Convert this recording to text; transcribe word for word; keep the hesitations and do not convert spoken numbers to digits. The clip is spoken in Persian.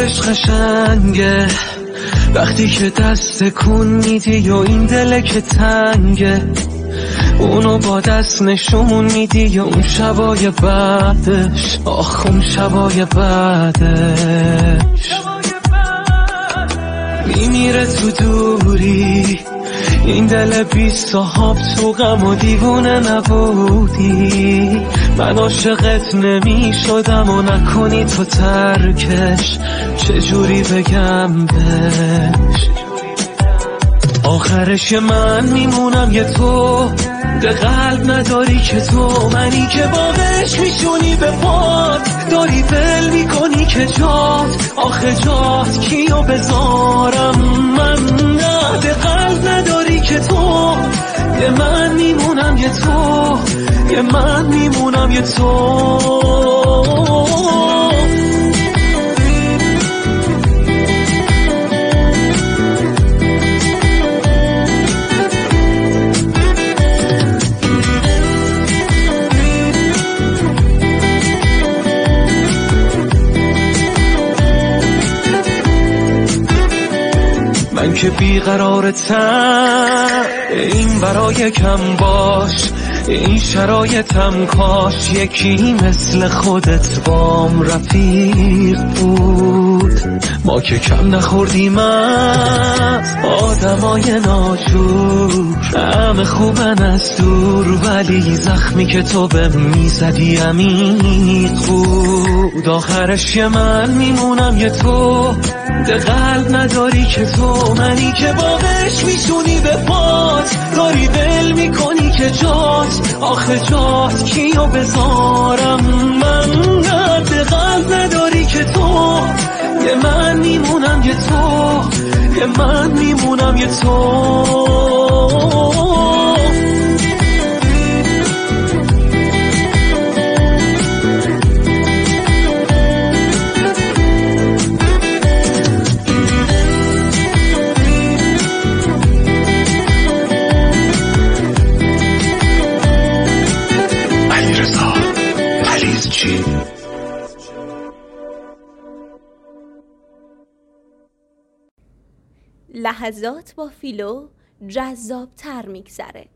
دلش قشنگه وقتی که دست کن میدی و این دل که تنگه، اونو با دست نشون میدی و اون شبای بعدش، آخ اون شبای بعدش میمیره تو دوری. این دل بی صاحب تو غم و دیوونه نبودی، من عاشقت نمی شدم و نکنی تو ترکش، چجوری بگم بهش. آخرش من میمونم یه تو، به قلب نداری که تو، منی که باقش میشونی به پات، داری ول میکنی که جات، آخه جات کیو بذارم من، نه به قلب نداری که تو، یه من میمونم یه تو، یه من میمونم یه تو. من که بیقرارتم، این برای کم باش، این شرایطم کاش یکی مثل خودت بام رفیق بود. ما که کم نخوردیم از آدمای ناجور، همه خوبن از دور، ولی زخمی که تو به میزدی عمیق بود. آخرش یه من میمونم یه تو، به قلب نداری که تو، منی که باقش میشونی به پات، داری ول میکنی که جات، آخه جات کیو بذارم من، نه به قلب نداری که تو، یه من میمونم یه تو، یه من میمونم یه تو. لحظات با فیلو جذاب تر میگذره.